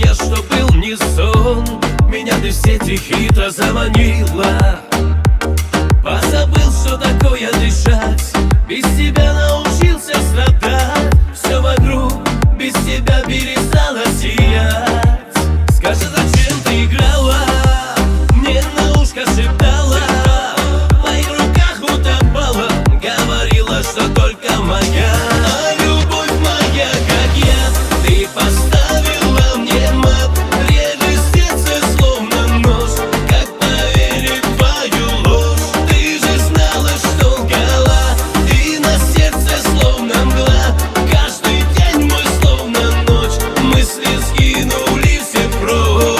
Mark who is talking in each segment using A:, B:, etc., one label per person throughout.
A: я, что был не сон. Меня ты в сети хитро заманила. Позабыл, что такое дышать. Без тебя научился страдать. Все вокруг без тебя перестало сиять. Скажи, зачем ты играла? Мне на ушко шептала. В моих руках утопала. Говорила, что только моя. А любовь моя, как я, ты поставила мне мат. Режет сердце, словно нож. Как поверить в твою ложь? Ты же знала, что лгала. И на сердце словно мгла. Каждый день мой словно ночь. Мысли сгинули все прочь.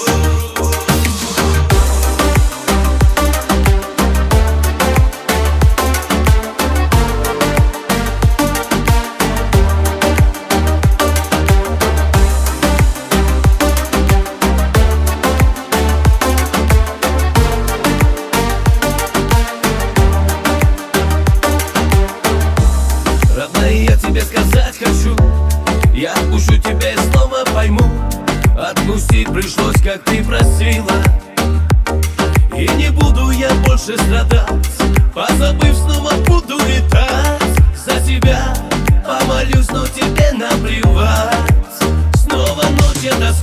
A: Родная, я тебе сказать хочу. Я отпущу тебя и снова пойму. Отпустить пришлось, как ты просила. И не буду я больше страдать. Позабыв, снова буду летать. За тебя помолюсь, но тебе наплевать. Снова ночь, это